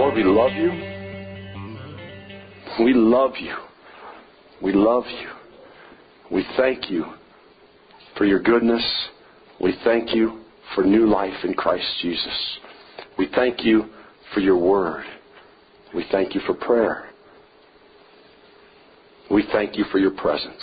Lord, we love you. We love you. We love you. We thank you for your goodness. We thank you for new life in Christ Jesus. We thank you for your word. We thank you for prayer. We thank you for your presence.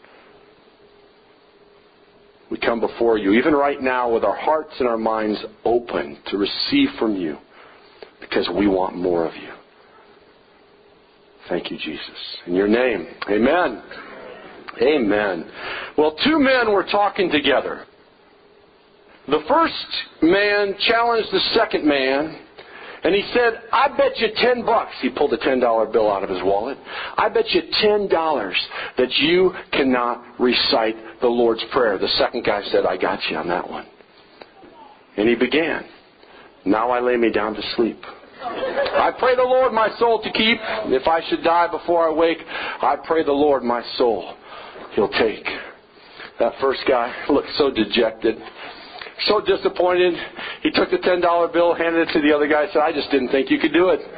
We come before you, even right now, with our hearts and our minds open to receive from you, because we want more of you. Thank you, Jesus. In your name, amen. Amen. Well, two men were talking together. The first man challenged the second man, and he said, I bet you $10. He pulled a $10 bill out of his wallet. I bet you $10 that you cannot recite the Lord's Prayer. The second guy said, I got you on that one. And he began. Now I lay me down to sleep. I pray the Lord my soul to keep. If I should die before I wake, I pray the Lord my soul He'll take. That first guy looked so dejected, so disappointed. He took the $10 bill, handed it to the other guy, and said, I just didn't think you could do it.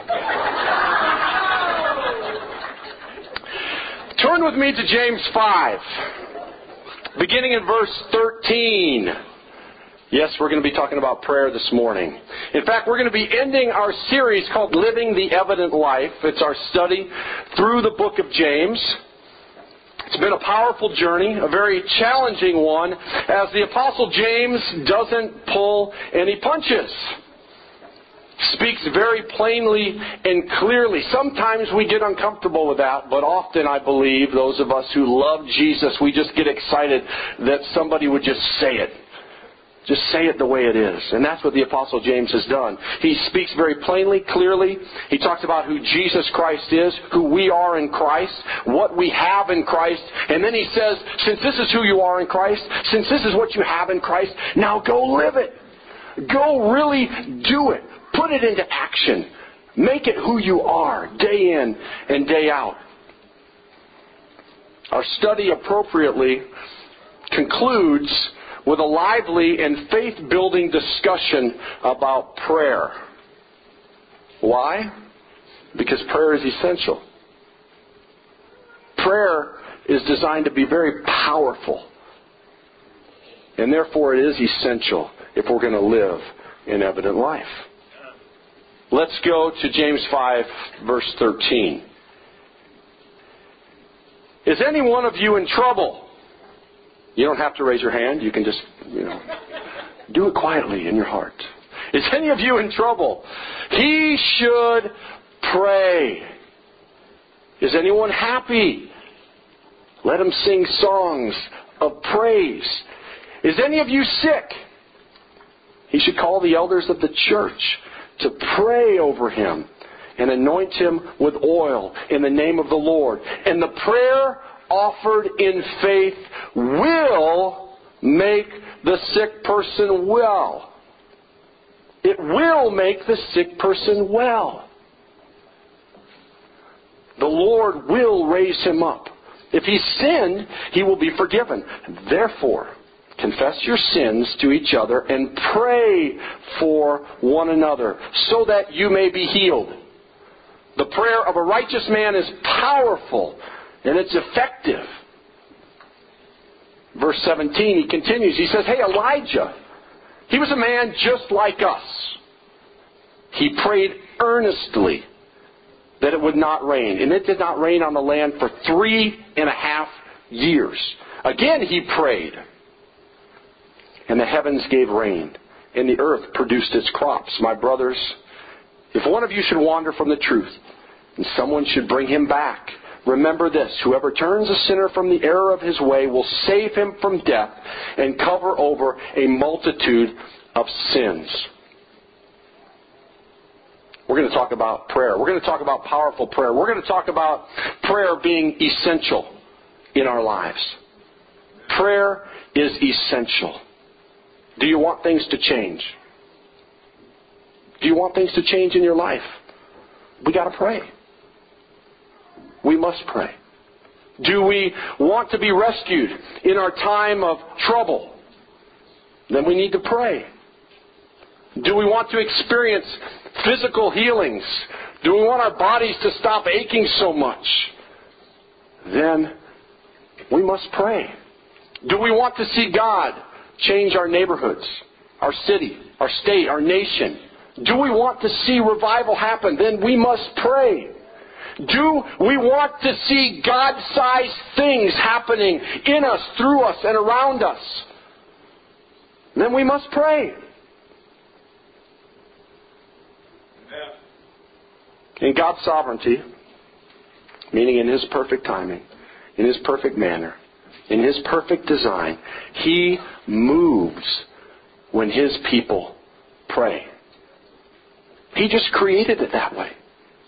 Turn with me to James 5, beginning in verse 13. Yes, we're going to be talking about prayer this morning. In fact, we're going to be ending our series called Living the Evident Life. It's our study through the book of James. It's been a powerful journey, a very challenging one, as the Apostle James doesn't pull any punches. Speaks very plainly and clearly. Sometimes we get uncomfortable with that, but often I believe those of us who love Jesus, we just get excited that somebody would just say it. Just say it the way it is. And that's what the Apostle James has done. He speaks very plainly, clearly. He talks about who Jesus Christ is, who we are in Christ, what we have in Christ. And then he says, since this is who you are in Christ, since this is what you have in Christ, now go live it. Go really do it. Put it into action. Make it who you are, day in and day out. Our study appropriately concludes with a lively and faith-building discussion about prayer. Why? Because prayer is essential. Prayer is designed to be very powerful. And therefore it is essential if we're going to live an evident life. Let's go to James 5, verse 13. Is any one of you in trouble? You don't have to raise your hand. You can just, do it quietly in your heart. Is any of you in trouble? He should pray. Is anyone happy? Let him sing songs of praise. Is any of you sick? He should call the elders of the church to pray over him and anoint him with oil in the name of the Lord. And the prayer offered in faith will make the sick person well. It will make the sick person well. The Lord will raise him up. If he sinned, he will be forgiven. Therefore, confess your sins to each other and pray for one another so that you may be healed. The prayer of a righteous man is powerful and it's effective. Verse 17, he continues. He says, hey, Elijah, he was a man just like us. He prayed earnestly that it would not rain. And it did not rain on the land for 3.5 years. Again he prayed. And the heavens gave rain. And the earth produced its crops. My brothers, if one of you should wander from the truth, and someone should bring him back, remember this, whoever turns a sinner from the error of his way will save him from death and cover over a multitude of sins. We're going to talk about prayer. We're going to talk about powerful prayer. We're going to talk about prayer being essential in our lives. Prayer is essential. Do you want things to change? Do you want things to change in your life? We got to pray. We must pray. Do we want to be rescued in our time of trouble? Then we need to pray. Do we want to experience physical healings? Do we want our bodies to stop aching so much? Then we must pray. Do we want to see God change our neighborhoods, our city, our state, our nation? Do we want to see revival happen? Then we must pray. Do we want to see God-sized things happening in us, through us, and around us? Then we must pray. In God's sovereignty, meaning in His perfect timing, in His perfect manner, in His perfect design, He moves when His people pray. He just created it that way.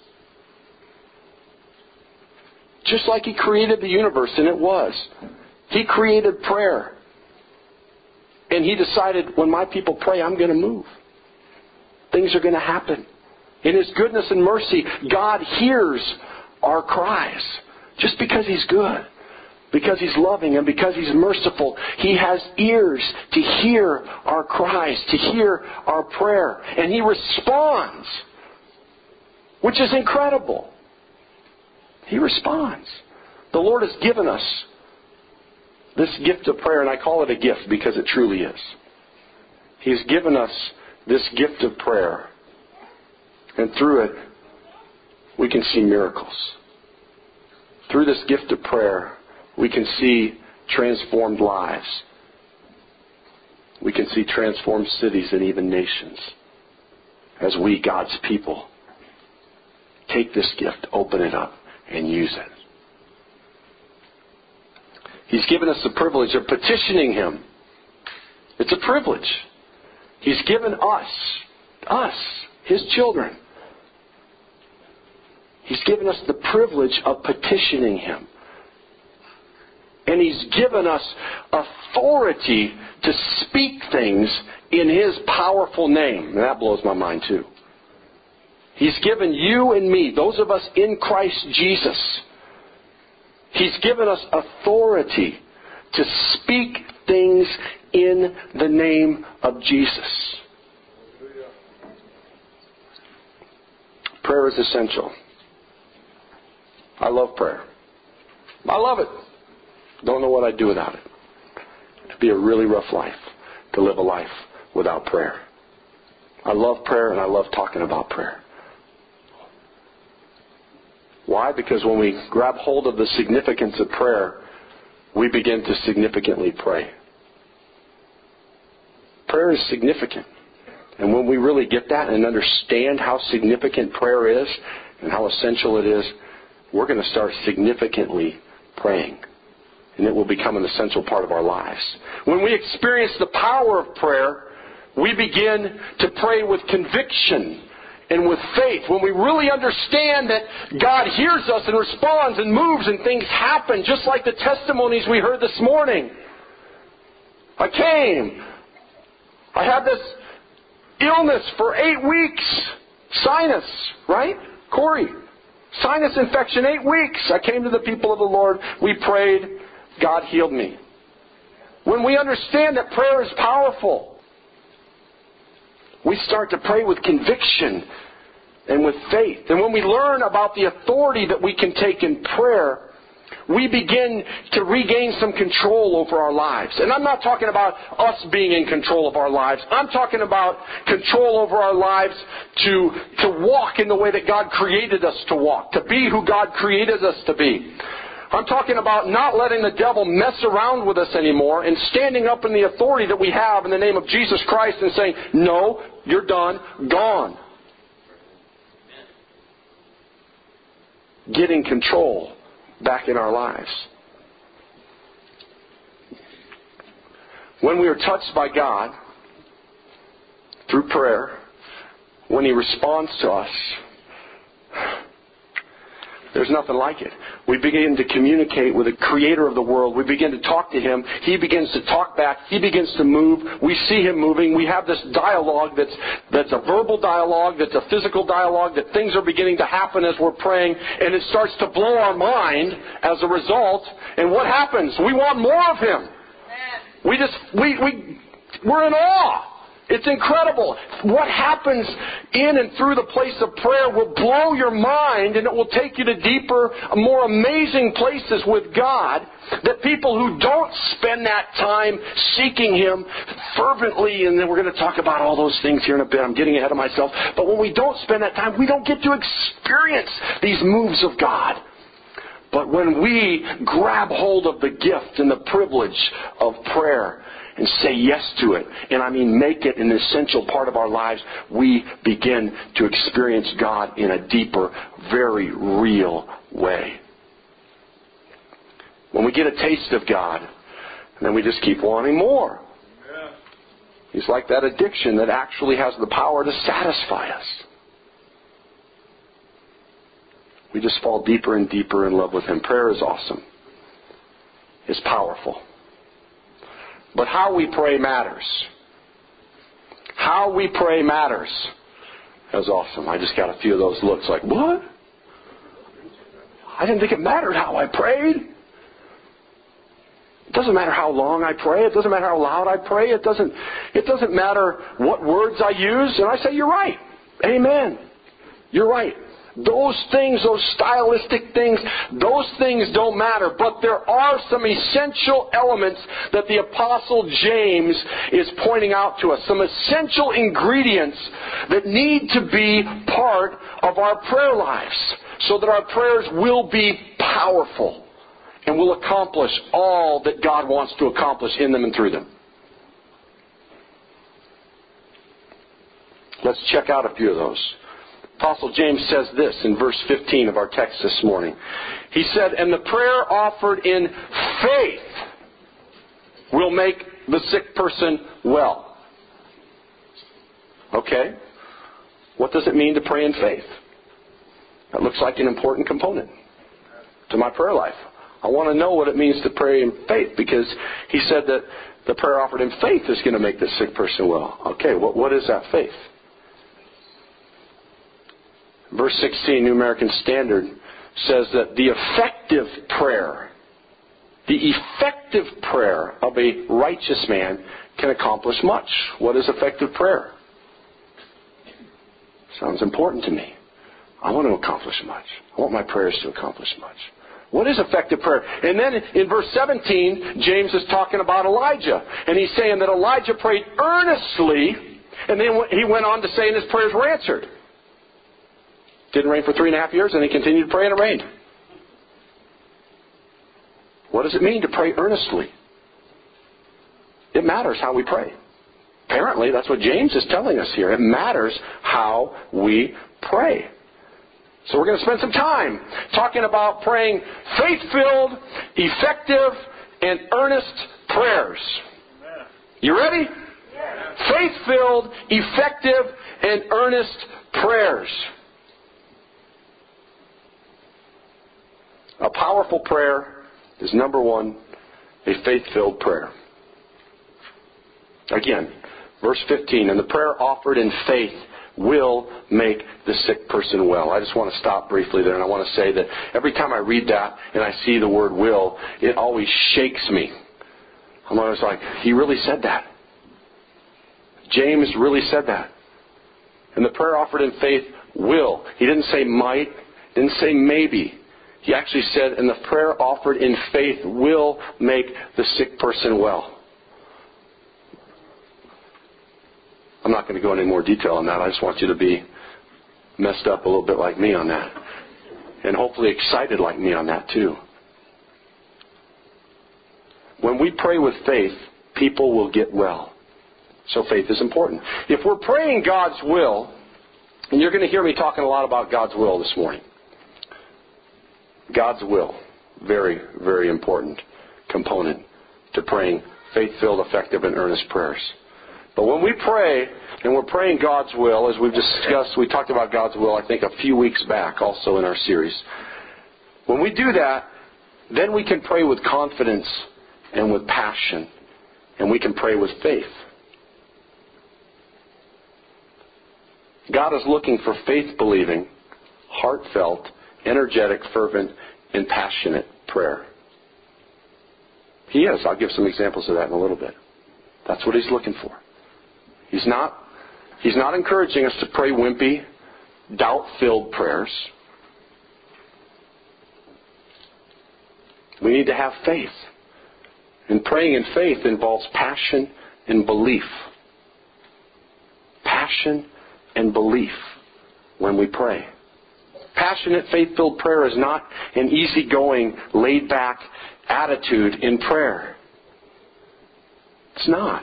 Just like He created the universe, and it was. He created prayer. And He decided, when my people pray, I'm going to move. Things are going to happen. In His goodness and mercy, God hears our cries. Just because He's good, because He's loving, and because He's merciful, He has ears to hear our cries, to hear our prayer. And He responds, which is incredible. He responds. The Lord has given us this gift of prayer, and I call it a gift because it truly is. He's given us this gift of prayer. And through it, we can see miracles. Through this gift of prayer, we can see transformed lives. We can see transformed cities and even nations. As we, God's people, take this gift, open it up, and use it. He's given us the privilege of petitioning Him. It's a privilege. He's given us, His children. He's given us the privilege of petitioning Him. And He's given us authority to speak things in His powerful name. And that blows my mind too. He's given you and me, those of us in Christ Jesus, He's given us authority to speak things in the name of Jesus. Prayer is essential. I love prayer. I love it. Don't know what I'd do without it. It'd be a really rough life to live a life without prayer. I love prayer and I love talking about prayer. Why? Because when we grab hold of the significance of prayer, we begin to significantly pray. Prayer is significant. And when we really get that and understand how significant prayer is and how essential it is, we're going to start significantly praying. And it will become an essential part of our lives. When we experience the power of prayer, we begin to pray with conviction and with faith. When we really understand that God hears us and responds and moves and things happen, just like the testimonies we heard this morning. I came. I had this illness for 8 weeks. Sinus, right? Corey. Sinus infection, 8 weeks. I came to the people of the Lord. We prayed. God healed me. When we understand that prayer is powerful, we start to pray with conviction and with faith. And when we learn about the authority that we can take in prayer, we begin to regain some control over our lives. And I'm not talking about us being in control of our lives. I'm talking about control over our lives to walk in the way that God created us to walk, to be who God created us to be. I'm talking about not letting the devil mess around with us anymore and standing up in the authority that we have in the name of Jesus Christ and saying, no, you're done, gone. Getting control back in our lives. When we are touched by God through prayer, when He responds to us, there's nothing like it. We begin to communicate with the Creator of the world. We begin to talk to Him. He begins to talk back. He begins to move. We see Him moving. We have this dialogue that's a verbal dialogue, that's a physical dialogue, that things are beginning to happen as we're praying, and it starts to blow our mind as a result. And what happens? We want more of Him. We're in awe. It's incredible. What happens in and through the place of prayer will blow your mind, and it will take you to deeper, more amazing places with God that people who don't spend that time seeking Him fervently, and then we're going to talk about all those things here in a bit. I'm getting ahead of myself. But when we don't spend that time, we don't get to experience these moves of God. But when we grab hold of the gift and the privilege of prayer and say yes to it, and I mean make it an essential part of our lives, we begin to experience God in a deeper, very real way. When we get a taste of God, then we just keep wanting more. Yeah. He's like that addiction that actually has the power to satisfy us. We just fall deeper and deeper in love with Him. Prayer is awesome. It's powerful. But how we pray matters. How we pray matters. That was awesome. I just got a few of those looks like, what? I didn't think it mattered how I prayed. It doesn't matter how long I pray. It doesn't matter how loud I pray. It doesn't matter what words I use. And I say, you're right. Amen. You're right. Those things, those stylistic things, those things don't matter. But there are some essential elements that the Apostle James is pointing out to us. Some essential ingredients that need to be part of our prayer lives so that our prayers will be powerful and will accomplish all that God wants to accomplish in them and through them. Let's check out a few of those. Apostle James says this in verse 15 of our text this morning. He said, and the prayer offered in faith will make the sick person well. Okay. What does it mean to pray in faith? That looks like an important component to my prayer life. I want to know what it means to pray in faith, because he said that the prayer offered in faith is going to make the sick person well. Okay, what is that faith? Verse 16, New American Standard, says that the effective prayer of a righteous man can accomplish much. What is effective prayer? Sounds important to me. I want to accomplish much. I want my prayers to accomplish much. What is effective prayer? And then in verse 17, James is talking about Elijah. And he's saying that Elijah prayed earnestly, and then he went on to say, and his prayers were answered. Didn't rain for 3.5 years, and he continued to pray, and it rained. What does it mean to pray earnestly? It matters how we pray. Apparently, that's what James is telling us here. It matters how we pray. So we're going to spend some time talking about praying faith-filled, effective, and earnest prayers. You ready? Yes. Faith-filled, effective, and earnest prayers. A powerful prayer is, number one, a faith-filled prayer. Again, verse 15, and the prayer offered in faith will make the sick person well. I just want to stop briefly there, and I want to say that every time I read that and I see the word will, it always shakes me. I'm always like, he really said that. James really said that. And the prayer offered in faith will. He didn't say might, didn't say maybe. He actually said, and the prayer offered in faith will make the sick person well. I'm not going to go into any more detail on that. I just want you to be messed up a little bit like me on that. And hopefully excited like me on that too. When we pray with faith, people will get well. So faith is important. If we're praying God's will, and you're going to hear me talking a lot about God's will this morning. God's will, very, very important component to praying faith-filled, effective, and earnest prayers. But when we pray, and we're praying God's will, as we've discussed, we talked about God's will, I think, a few weeks back also in our series. When we do that, then we can pray with confidence and with passion, and we can pray with faith. God is looking for faith-believing, heartfelt, energetic, fervent, and passionate prayer. He is. I'll give some examples of that in a little bit. That's what He's looking for. He's not encouraging us to pray wimpy, doubt-filled prayers. We need to have faith. And praying in faith involves passion and belief. Passion and belief when we pray. Passionate, faith-filled prayer is not an easygoing, laid-back attitude in prayer. It's not.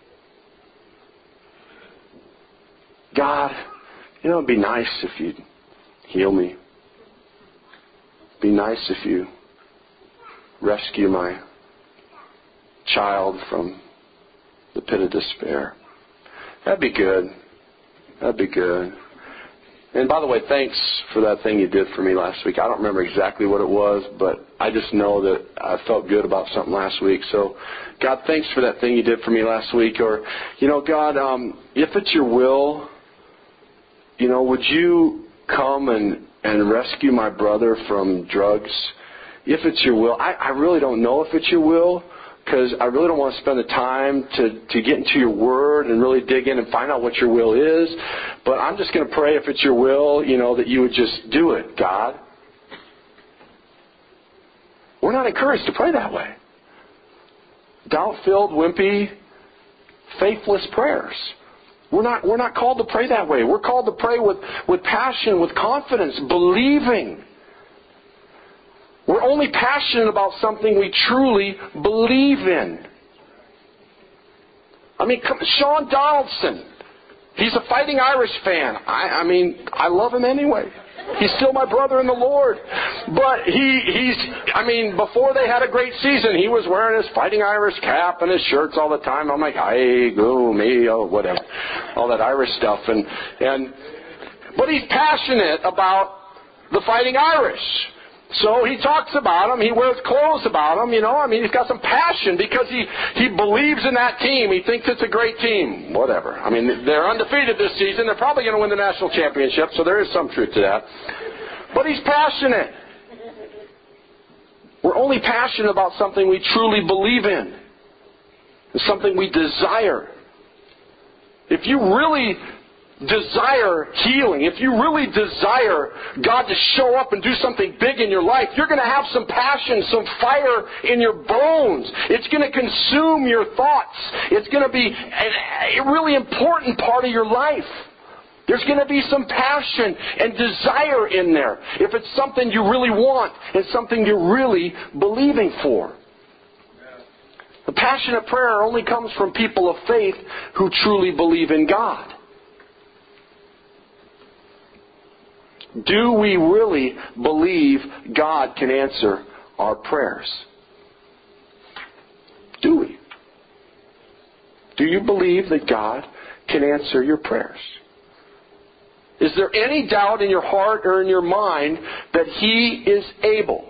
God, it'd be nice if you'd heal me. It'd be nice if you rescue my child from the pit of despair. That'd be good. That'd be good. And by the way, thanks for that thing you did for me last week. I don't remember exactly what it was, but I just know that I felt good about something last week. So, God, thanks for that thing you did for me last week. Or, God, if it's your will, would you come and rescue my brother from drugs? If it's your will. I really don't know if it's your will, because I really don't want to spend the time to get into your word and really dig in and find out what your will is. But I'm just going to pray, if it's your will, that you would just do it, God. We're not encouraged to pray that way. Doubt-filled, wimpy, faithless prayers. We're not called to pray that way. We're called to pray with passion, with confidence, believing. We're only passionate about something we truly believe in. Sean Donaldson, he's a Fighting Irish fan. I love him anyway. He's still my brother in the Lord. But before they had a great season, he was wearing his Fighting Irish cap and his shirts all the time. I'm like, hey, go, me, oh, whatever. All that Irish stuff. But he's passionate about the Fighting Irish. So he talks about them. He wears clothes about them. He's got some passion because he believes in that team. He thinks it's a great team. Whatever. They're undefeated this season. They're probably going to win the national championship, so there is some truth to that. But he's passionate. We're only passionate about something we truly believe in. It's something we desire. If you really desire healing, if you really desire God to show up and do something big in your life, you're going to have some passion, some fire in your bones. It's going to consume your thoughts. It's going to be a really important part of your life. There's going to be some passion and desire in there if it's something you really want and something you're really believing for. The passionate prayer only comes from people of faith who truly believe in God. Do we really believe God can answer our prayers? Do we? Do you believe that God can answer your prayers? Is there any doubt in your heart or in your mind that He is able?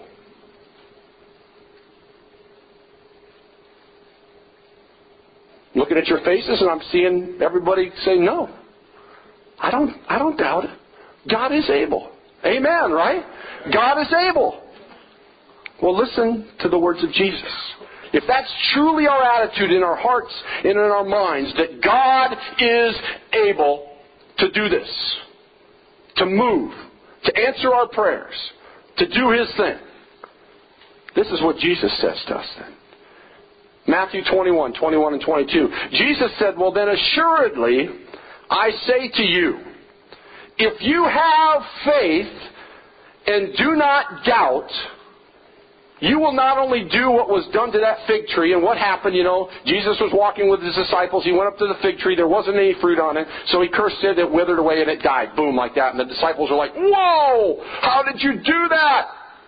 Looking at your faces, and I'm seeing everybody say, no. I don't doubt it. God is able. Amen, right? God is able. Well, listen to the words of Jesus. If that's truly our attitude in our hearts and in our minds, that God is able to do this, to move, to answer our prayers, to do His thing, this is what Jesus says to us then. Matthew 21 and 22. Jesus said, well then assuredly, I say to you, if you have faith and do not doubt, you will not only do what was done to that fig tree. And what happened, Jesus was walking with His disciples. He went up to the fig tree. There wasn't any fruit on it. So He cursed it. It withered away and it died. Boom, like that. And the disciples were like, whoa, how did you do that?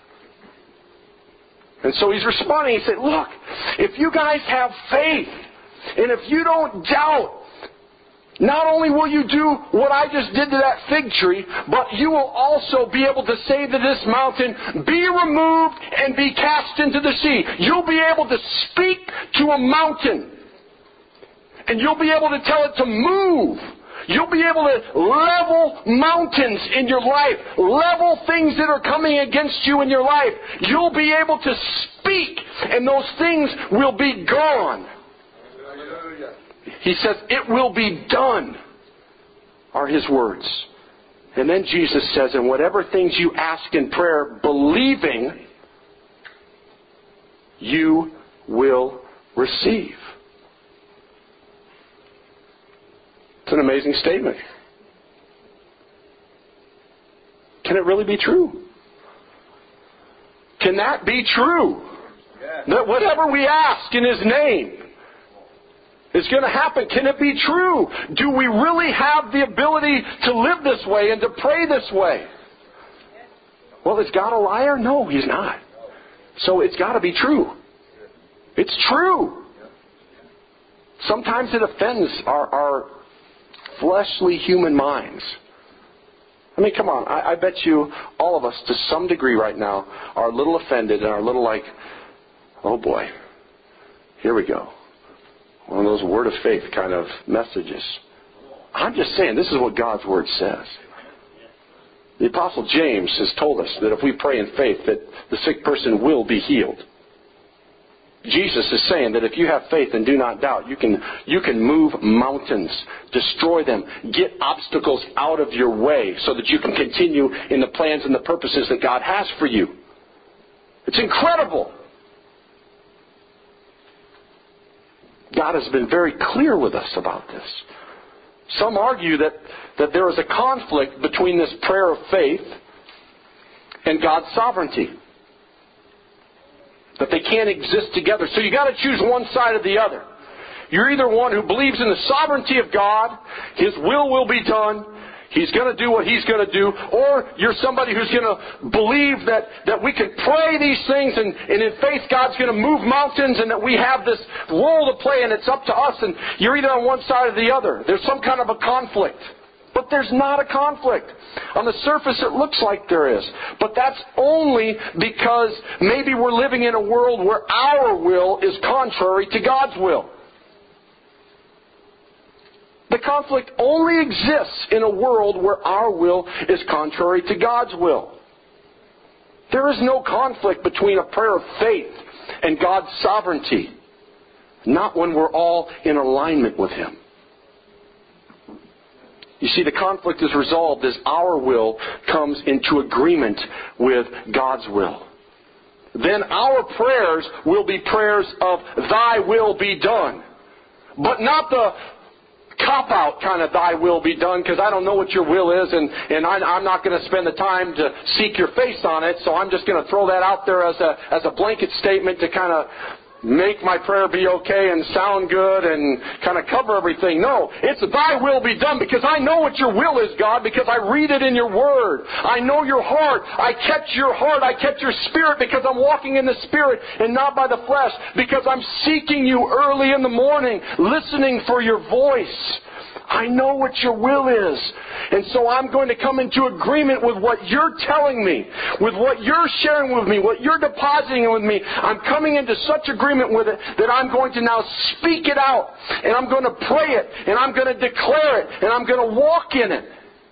And so He's responding. He said, look, if you guys have faith and if you don't doubt, not only will you do what I just did to that fig tree, but you will also be able to say to this mountain, be removed and be cast into the sea. You'll be able to speak to a mountain. And you'll be able to tell it to move. You'll be able to level mountains in your life. Level things that are coming against you in your life. You'll be able to speak, and those things will be gone. He says, "It will be done," are His words. And then Jesus says, "And whatever things you ask in prayer, believing, you will receive." It's an amazing statement. Can it really be true? Can that be true? That whatever we ask in His name is going to happen. Can it be true? Do we really have the ability to live this way and to pray this way? Well, is God a liar? No, He's not. So it's got to be true. It's true. Sometimes it offends our fleshly human minds. I mean, come on. I bet you all of us, to some degree right now, are a little offended and are a little like, oh boy, here we go. One of those word of faith kind of messages. I'm just saying, this is what God's Word says. The Apostle James has told us that if we pray in faith, that the sick person will be healed. Jesus is saying that if you have faith and do not doubt, you can move mountains, destroy them, get obstacles out of your way so that you can continue in the plans and the purposes that God has for you. It's incredible. God has been very clear with us about this. Some argue that there is a conflict between this prayer of faith and God's sovereignty. That they can't exist together. So you got to choose one side or the other. You're either one who believes in the sovereignty of God, His will be done, He's going to do what He's going to do, or you're somebody who's going to believe that we can pray these things and in faith God's going to move mountains and that we have this role to play and it's up to us, and you're either on one side or the other. There's some kind of a conflict. But there's not a conflict. On the surface it looks like there is. But that's only because maybe we're living in a world where our will is contrary to God's will. The conflict only exists in a world where our will is contrary to God's will. There is no conflict between a prayer of faith and God's sovereignty. Not when we're all in alignment with Him. You see, the conflict is resolved as our will comes into agreement with God's will. Then our prayers will be prayers of Thy will be done. But not the cop-out kind of Thy will be done, because I don't know what your will is, and I'm not going to spend the time to seek your face on it, so I'm just going to throw that out there as a blanket statement to kind of make my prayer be okay and sound good and kind of cover everything. No, it's Thy will be done, because I know what your will is, God, because I read it in your Word. I know your heart. I catch your heart. I catch your spirit because I'm walking in the Spirit and not by the flesh, because I'm seeking you early in the morning, listening for your voice. I know what your will is. And so I'm going to come into agreement with what you're telling me, with what you're sharing with me, what you're depositing with me. I'm coming into such agreement with it that I'm going to now speak it out. And I'm going to pray it. And I'm going to declare it. And I'm going to walk in it.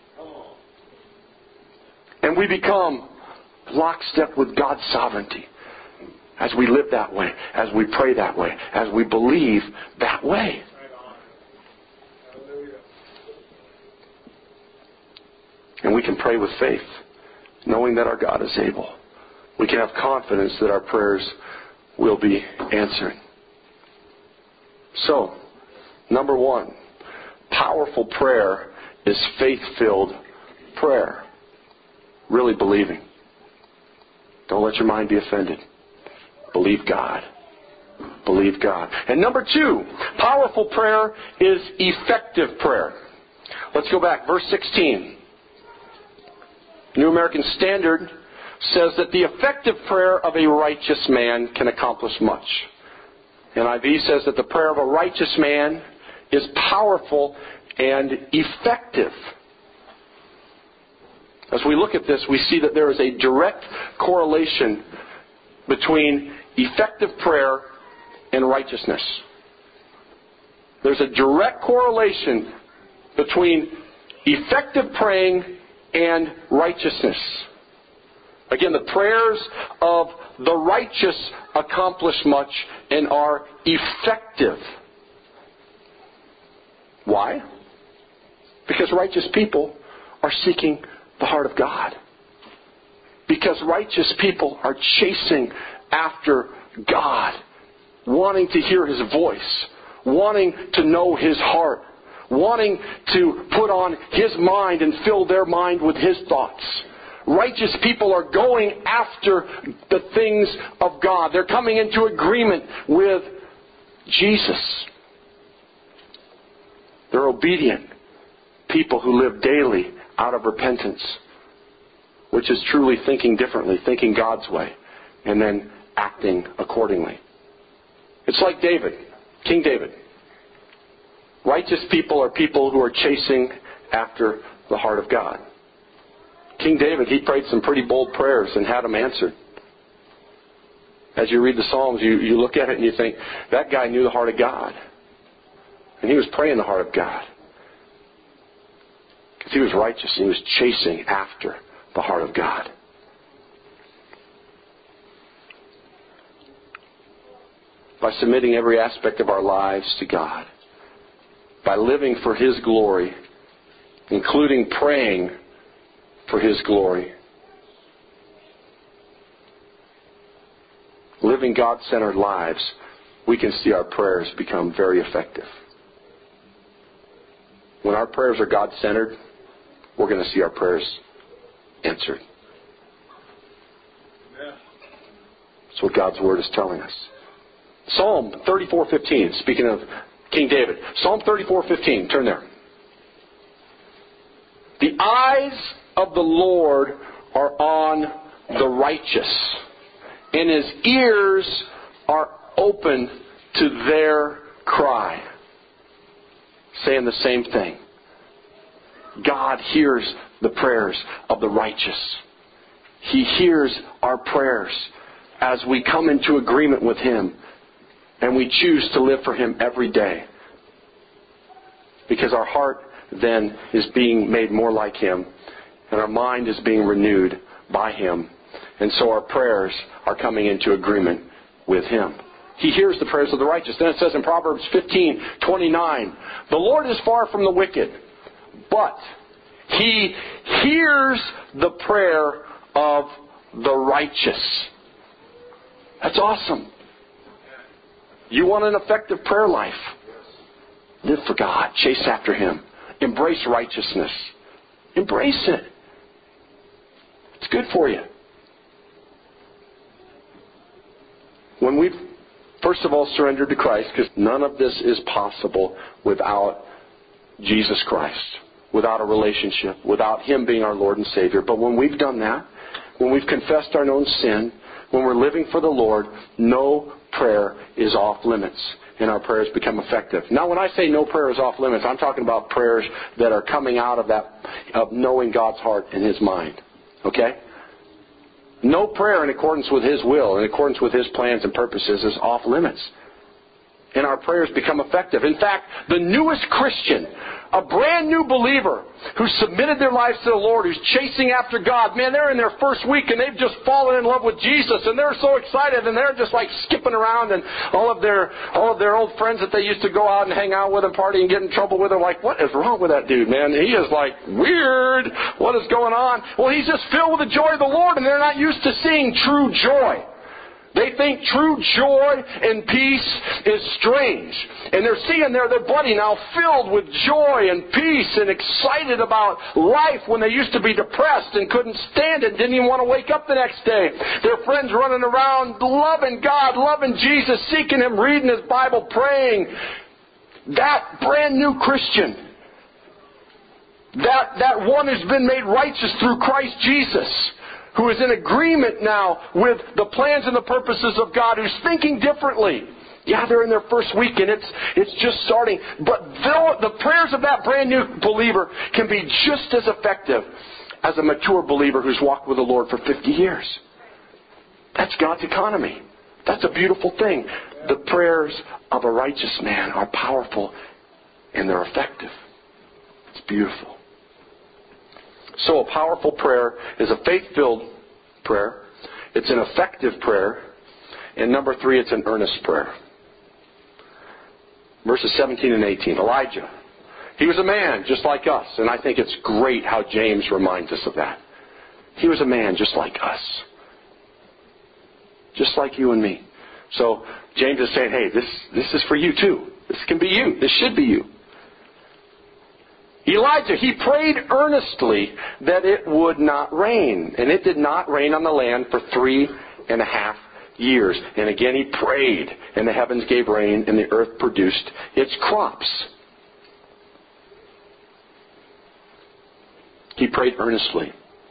And we become lockstep with God's sovereignty as we live that way, as we pray that way, as we believe that way. And we can pray with faith, knowing that our God is able. We can have confidence that our prayers will be answered. So, number one, powerful prayer is faith-filled prayer. Really believing. Don't let your mind be offended. Believe God. Believe God. And number two, powerful prayer is effective prayer. Let's go back. Verse 16. New American Standard says that the effective prayer of a righteous man can accomplish much. NIV says that the prayer of a righteous man is powerful and effective. As we look at this, we see that there is a direct correlation between effective prayer and righteousness. There's a direct correlation between effective praying and righteousness. Again, the prayers of the righteous accomplish much and are effective. Why? Because righteous people are seeking the heart of God. Because righteous people are chasing after God, wanting to hear His voice, wanting to know His heart, wanting to put on His mind and fill their mind with His thoughts. Righteous people are going after the things of God. They're coming into agreement with Jesus. They're obedient people who live daily out of repentance, which is truly thinking differently, thinking God's way, and then acting accordingly. It's like David, King David. Righteous people are people who are chasing after the heart of God. King David, he prayed some pretty bold prayers and had them answered. As you read the Psalms, you look at it and you think, that guy knew the heart of God. And he was praying the heart of God. Because he was righteous and he was chasing after the heart of God. By submitting every aspect of our lives to God, by living for His glory, including praying for His glory, living God-centered lives, we can see our prayers become very effective. When our prayers are God-centered, we're going to see our prayers answered. That's what God's Word is telling us. Psalm 34:15, speaking of King David. Psalm 34:15, turn there. The eyes of the Lord are on the righteous, and His ears are open to their cry. Saying the same thing. God hears the prayers of the righteous. He hears our prayers as we come into agreement with Him and we choose to live for Him every day. Because our heart then is being made more like Him and our mind is being renewed by Him. And so our prayers are coming into agreement with Him. He hears the prayers of the righteous. Then it says in Proverbs 15:29, the Lord is far from the wicked, but He hears the prayer of the righteous. That's awesome. You want an effective prayer life? Live for God. Chase after Him. Embrace righteousness. Embrace it. It's good for you. When we've first of all surrendered to Christ, because none of this is possible without Jesus Christ, without a relationship, without Him being our Lord and Savior. But when we've done that, when we've confessed our known sin, when we're living for the Lord, no prayer is off limits, and our prayers become effective. Now, when I say no prayer is off limits, I'm talking about prayers that are coming out of that, of knowing God's heart and His mind. Okay? No prayer in accordance with His will, in accordance with His plans and purposes, is off limits. And our prayers become effective. In fact, the newest Christian, a brand new believer who submitted their lives to the Lord, who's chasing after God, man, they're in their first week and they've just fallen in love with Jesus and they're so excited and they're just like skipping around, and all of their old friends that they used to go out and hang out with and party and get in trouble with are like, what is wrong with that dude, man? He is like weird. What is going on? Well, he's just filled with the joy of the Lord, and they're not used to seeing true joy. They think true joy and peace is strange. And they're seeing their buddy now filled with joy and peace and excited about life when they used to be depressed and couldn't stand it, didn't even want to wake up the next day. Their friends running around loving God, loving Jesus, seeking Him, reading His Bible, praying. That brand new Christian, that one who's been made righteous through Christ Jesus, who is in agreement now with the plans and the purposes of God, who's thinking differently. Yeah, they're in their first week and it's just starting. But the prayers of that brand new believer can be just as effective as a mature believer who's walked with the Lord for 50 years. That's God's economy. That's a beautiful thing. The prayers of a righteous man are powerful and they're effective. It's beautiful. So a powerful prayer is a faith-filled prayer. It's an effective prayer. And number 3, it's an earnest prayer. Verses 17 and 18. Elijah He was a man just like us. And I think it's great how James reminds us of that. He was a man just like us. Just like you and me. So James is saying, hey, this is for you too. This can be you. This should be you. Elijah, he prayed earnestly that it would not rain. And it did not rain on the land for 3.5 years. And again he prayed, and the heavens gave rain, and the earth produced its crops. He prayed earnestly.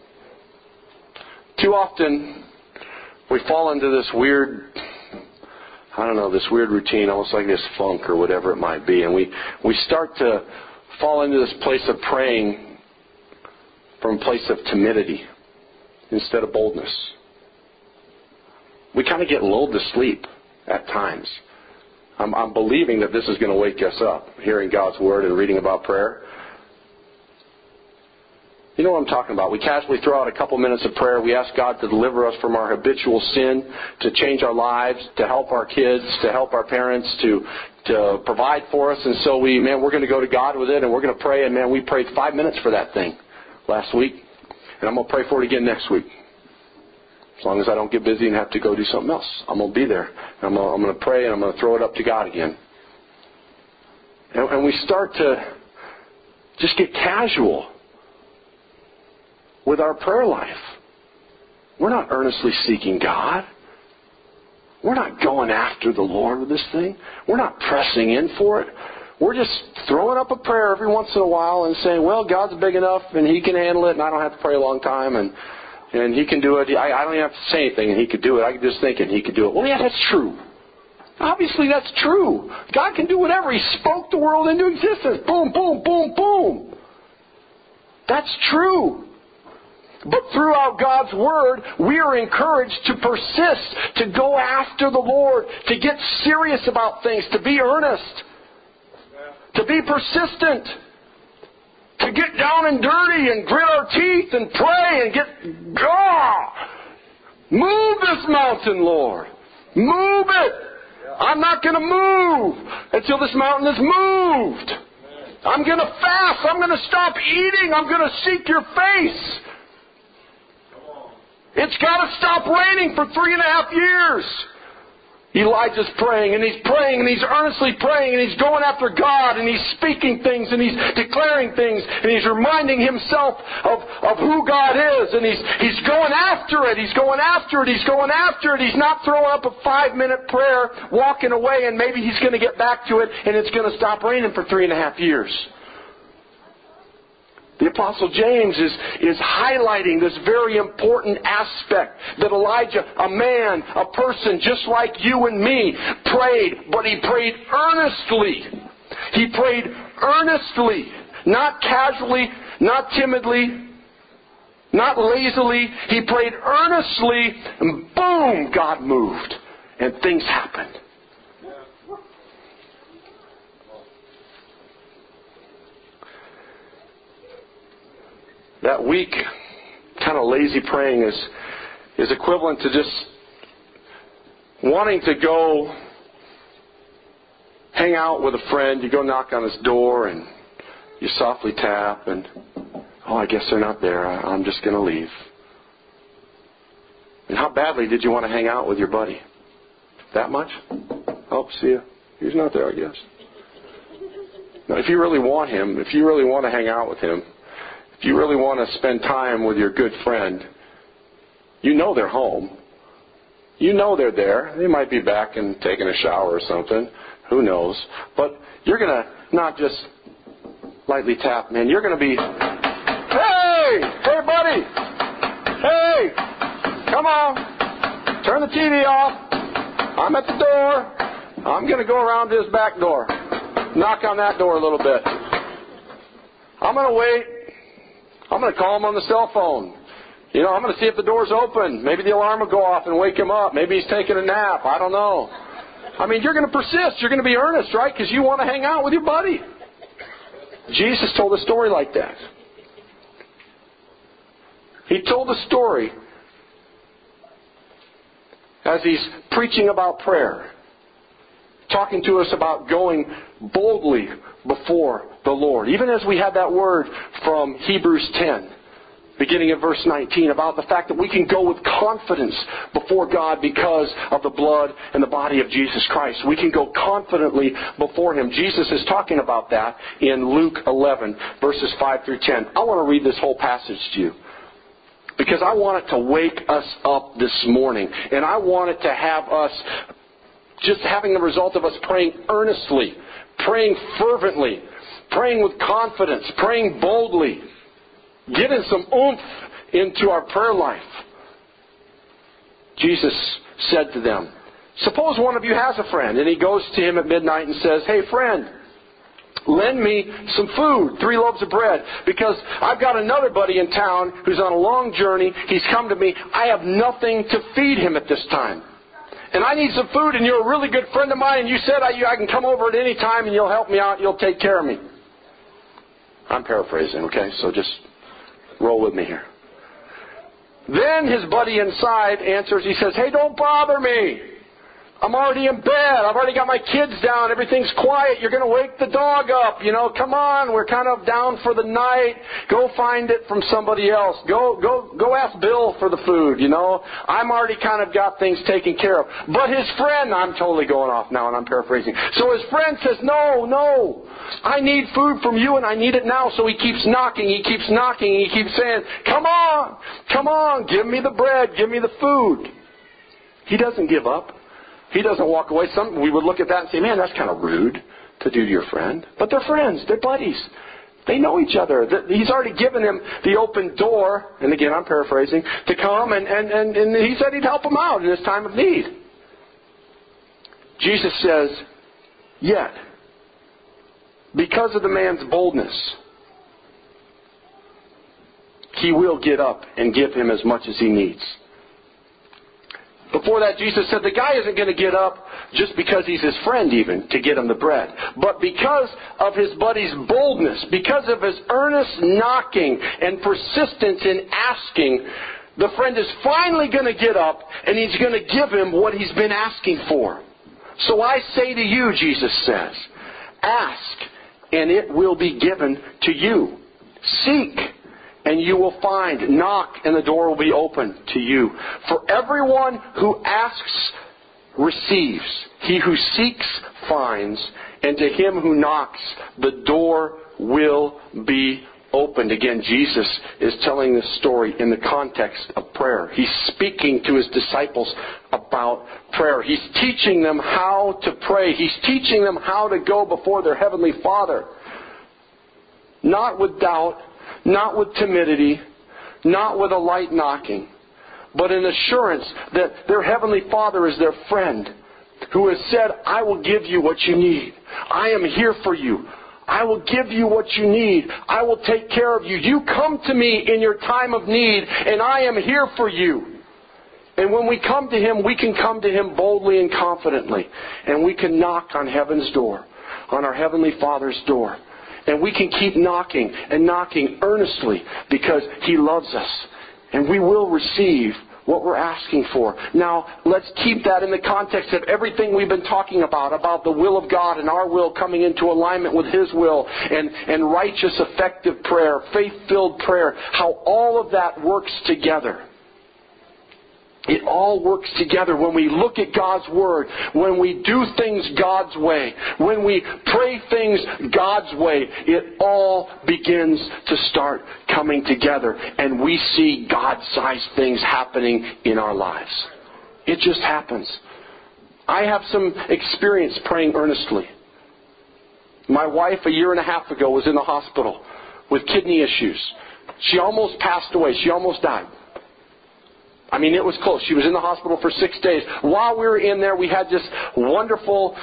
Too often we fall into this weird routine, almost like this funk or whatever it might be. And we start to fall into this place of praying from a place of timidity instead of boldness. We kind of get lulled to sleep at times. I'm believing that this is going to wake us up, hearing God's Word and reading about prayer. You know what I'm talking about. We casually throw out a couple minutes of prayer. We ask God to deliver us from our habitual sin, to change our lives, to help our kids, to help our parents, to provide for us. And so we're going to go to God with it, and we're going to pray. And we prayed 5 minutes for that thing last week. And I'm going to pray for it again next week. As long as I don't get busy and have to go do something else. I'm going to be there. I'm going to pray, and I'm going to throw it up to God again. And we start to just get casual with our prayer life. We're not earnestly seeking God. We're not going after the Lord with this thing. We're not pressing in for it. We're just throwing up a prayer every once in a while and saying, well, God's big enough and He can handle it, and I don't have to pray a long time, and He can do it. I don't even have to say anything, and He could do it. I can just think, and He could do it. Well, yeah, that's true. Obviously, that's true. God can do whatever. He spoke the world into existence. Boom, boom, boom, boom. That's true. But throughout God's Word, we are encouraged to persist, to go after the Lord, to get serious about things, to be earnest, to be persistent, to get down and dirty and grit our teeth and pray and move this mountain, Lord. Move it. I'm not going to move until this mountain is moved. I'm going to fast. I'm going to stop eating. I'm going to seek your face. It's got to stop raining for 3.5 years. Elijah's praying, and he's earnestly praying, and he's going after God, and he's speaking things, and he's declaring things, and he's reminding himself of who God is, and he's going after it. He's going after it. He's going after it. He's not throwing up a 5-minute prayer, walking away, and maybe he's going to get back to it, and it's going to stop raining for 3.5 years. The Apostle James is highlighting this very important aspect that Elijah, a man, a person just like you and me, prayed, but he prayed earnestly. He prayed earnestly, not casually, not timidly, not lazily. He prayed earnestly, and boom, God moved, and things happened. That weak, kind of lazy praying is equivalent to just wanting to go hang out with a friend. You go knock on his door and you softly tap and, I guess they're not there. I'm just going to leave. And how badly did you want to hang out with your buddy? That much? Oh, see you. He's not there, I guess. Now, if you really want him, if you really want to hang out with him, if you really want to spend time with your good friend, you know they're home. You know they're there. They might be back and taking a shower or something. Who knows? But you're going to not just lightly tap, man. You're going to be, hey, buddy. Hey, come on. Turn the TV off. I'm at the door. I'm going to go around to his back door. Knock on that door a little bit. I'm going to wait. I'm going to call him on the cell phone. I'm going to see if the door's open. Maybe the alarm will go off and wake him up. Maybe he's taking a nap. I don't know. You're going to persist. You're going to be earnest, right? Because you want to hang out with your buddy. Jesus told a story like that. He told a story as he's preaching about prayer talking to us about going boldly before the Lord. Even as we had that word from Hebrews 10, beginning at verse 19, about the fact that we can go with confidence before God because of the blood and the body of Jesus Christ. We can go confidently before Him. Jesus is talking about that in Luke 11, verses 5 through 10. I want to read this whole passage to you, because I want it to wake us up this morning. And I want it to have us just having the result of us praying earnestly, praying fervently, praying with confidence, praying boldly, getting some oomph into our prayer life. Jesus said to them, suppose one of you has a friend, and he goes to him at midnight and says, hey friend, lend me some food, 3 loaves of bread, because I've got another buddy in town who's on a long journey. He's come to me. I have nothing to feed him at this time. And I need some food, and you're a really good friend of mine, and you said I can come over at any time, and you'll help me out, you'll take care of me. I'm paraphrasing, okay? So just roll with me here. Then his buddy inside answers, he says, hey, don't bother me. I'm already in bed. I've already got my kids down. Everything's quiet. You're going to wake the dog up. Come on. We're kind of down for the night. Go find it from somebody else. Go ask Bill for the food, I'm already kind of got things taken care of. But his friend, I'm totally going off now and I'm paraphrasing. So his friend says, no. I need food from you and I need it now. So he keeps knocking. He keeps saying, come on. Give me the bread. Give me the food. He doesn't give up. He doesn't walk away. We would look at that and say, man, that's kind of rude to do to your friend. But they're friends. They're buddies. They know each other. He's already given him the open door, and again, I'm paraphrasing, to come, and he said he'd help him out in his time of need. Jesus says, yet, because of the man's boldness, he will get up and give him as much as he needs. Before that, Jesus said the guy isn't going to get up just because he's his friend even to get him the bread. But because of his buddy's boldness, because of his earnest knocking and persistence in asking, the friend is finally going to get up and he's going to give him what he's been asking for. So I say to you, Jesus says, ask and it will be given to you. Seek and you will find. Knock, and the door will be open to you. For everyone who asks receives. He who seeks finds. And to him who knocks, the door will be opened. Again, Jesus is telling this story in the context of prayer. He's speaking to his disciples about prayer. He's teaching them how to pray. He's teaching them how to go before their Heavenly Father. Not with doubt, not with timidity, not with a light knocking, but an assurance that their Heavenly Father is their friend who has said, I will give you what you need. I am here for you. I will give you what you need. I will take care of you. You come to me in your time of need, and I am here for you. And when we come to Him, we can come to Him boldly and confidently. And we can knock on heaven's door, on our Heavenly Father's door. And we can keep knocking and knocking earnestly because He loves us. And we will receive what we're asking for. Now, let's keep that in the context of everything we've been talking about the will of God and our will coming into alignment with His will, and righteous, effective prayer, faith-filled prayer, how all of that works together. It all works together when we look at God's Word, when we do things God's way, when we pray things God's way. It all begins to start coming together, and we see God-sized things happening in our lives. It just happens. I have some experience praying earnestly. My wife, 1.5 years ago, was in the hospital with kidney issues. She almost passed away. She almost died. I mean, it was close. She was in the hospital for 6 days. While we were in there, we had this wonderful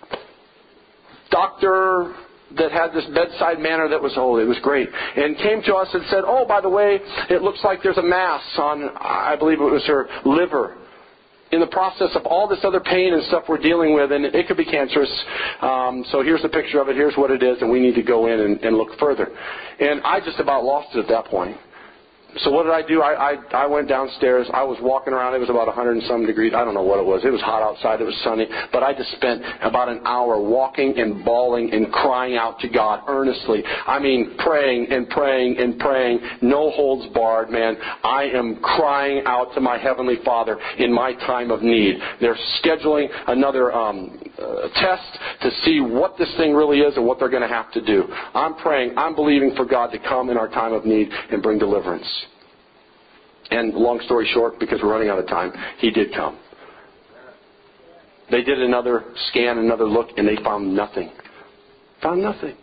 doctor that had this bedside manner that was holy. It was great. And came to us and said, oh, by the way, it looks like there's a mass on, I believe it was her liver, in the process of all this other pain and stuff we're dealing with, and it could be cancerous. So here's a picture of it. Here's what it is, and we need to go in and look further. And I just about lost it at that point. So what did I do? I went downstairs. I was walking around. It was about 100 and some degrees. I don't know what it was. It was hot outside. It was sunny. But I just spent about an hour walking and bawling and crying out to God earnestly. I mean, praying and praying and praying. No holds barred, man. I am crying out to my Heavenly Father in my time of need. They're scheduling another test to see what this thing really is and what they're going to have to do. I'm praying. I'm believing for God to come in our time of need and bring deliverance. And long story short, because we're running out of time, He did come. They did another scan, another look, and they found nothing. Found nothing.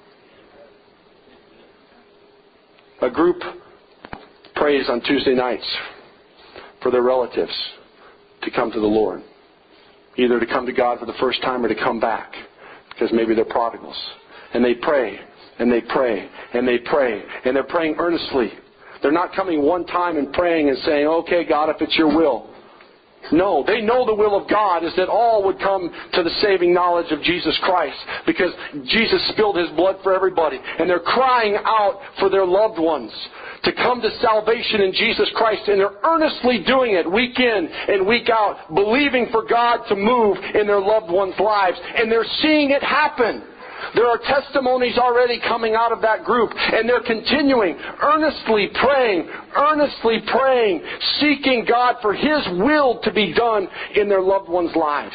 A group prays on Tuesday nights for their relatives to come to the Lord. Either to come to God for the first time or to come back, because maybe they're prodigals. And they pray, and they pray, and they pray, and they're praying earnestly. They're not coming one time and praying and saying, okay, God, if it's your will. No, they know the will of God is that all would come to the saving knowledge of Jesus Christ, because Jesus spilled His blood for everybody. And they're crying out for their loved ones to come to salvation in Jesus Christ. And they're earnestly doing it week in and week out, believing for God to move in their loved ones' lives. And they're seeing it happen. There are testimonies already coming out of that group, and they're continuing, earnestly praying, seeking God for His will to be done in their loved ones' lives.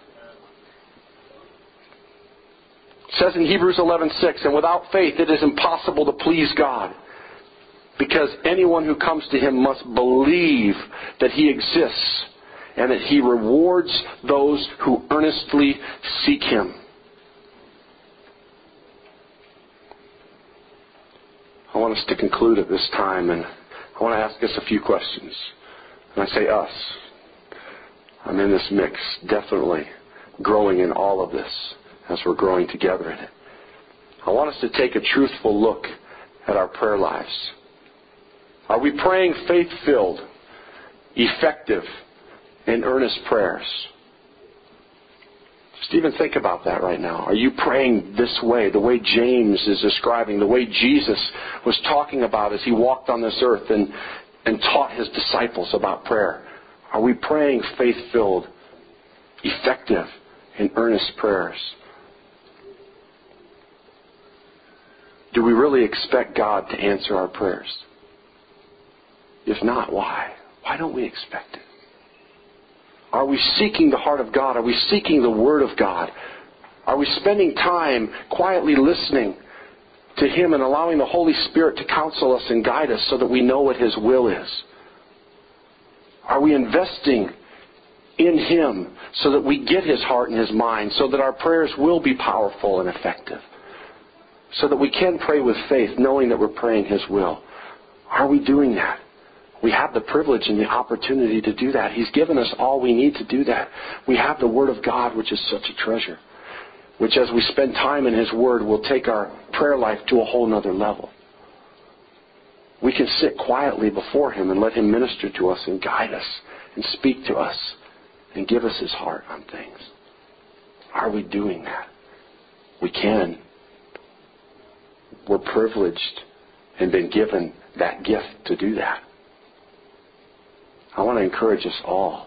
It says in Hebrews 11:6, and without faith it is impossible to please God, because anyone who comes to Him must believe that He exists and that He rewards those who earnestly seek Him. I want us to conclude at this time, and I want to ask us a few questions. And I say us. I'm in this mix, definitely growing in all of this as we're growing together in it. I want us to take a truthful look at our prayer lives. Are we praying faith-filled, effective, and earnest prayers? Just even think about that right now. Are you praying this way, the way James is describing, the way Jesus was talking about as He walked on this earth and taught His disciples about prayer? Are we praying faith-filled, effective, and earnest prayers? Do we really expect God to answer our prayers? If not, why? Why don't we expect it? Are we seeking the heart of God? Are we seeking the Word of God? Are we spending time quietly listening to Him and allowing the Holy Spirit to counsel us and guide us so that we know what His will is? Are we investing in Him so that we get His heart and His mind, so that our prayers will be powerful and effective, so that we can pray with faith knowing that we're praying His will? Are we doing that? We have the privilege and the opportunity to do that. He's given us all we need to do that. We have the Word of God, which is such a treasure, which as we spend time in His Word will take our prayer life to a whole nother level. We can sit quietly before Him and let Him minister to us and guide us and speak to us and give us His heart on things. Are we doing that? We can. We're privileged and been given that gift to do that. I want to encourage us all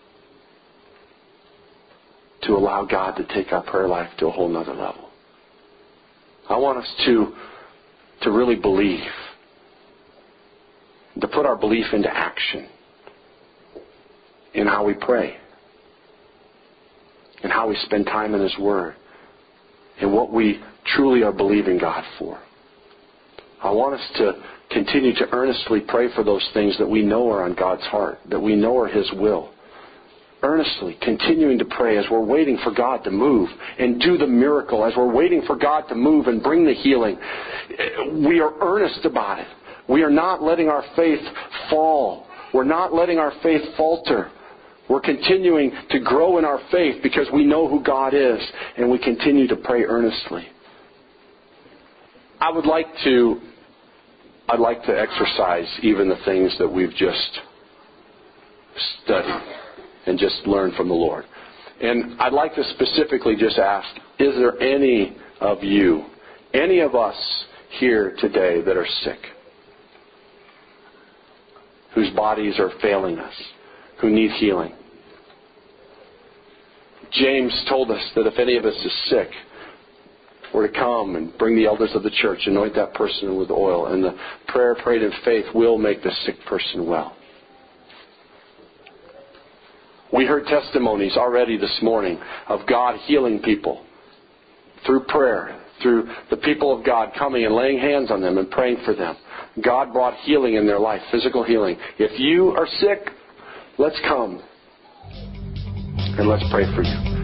to allow God to take our prayer life to a whole nother level. I want us to really believe, to put our belief into action in how we pray, and how we spend time in His Word, and what we truly are believing God for. I want us to continue to earnestly pray for those things that we know are on God's heart, that we know are His will. Earnestly continuing to pray as we're waiting for God to move and do the miracle, as we're waiting for God to move and bring the healing. We are earnest about it. We are not letting our faith fall. We're not letting our faith falter. We're continuing to grow in our faith because we know who God is, and we continue to pray earnestly. I'd like to exercise even the things that we've just studied and just learned from the Lord. And I'd like to specifically just ask, is there any of you, any of us here today that are sick? whose bodies are failing us, who need healing. James told us that if any of us is sick, we're to come and bring the elders of the church, anoint that person with oil, and the prayer prayed in faith will make the sick person well. We heard testimonies already this morning of God healing people through prayer, through the people of God coming and laying hands on them and praying for them. God brought healing in their life, physical healing. If you are sick, let's come and let's pray for you.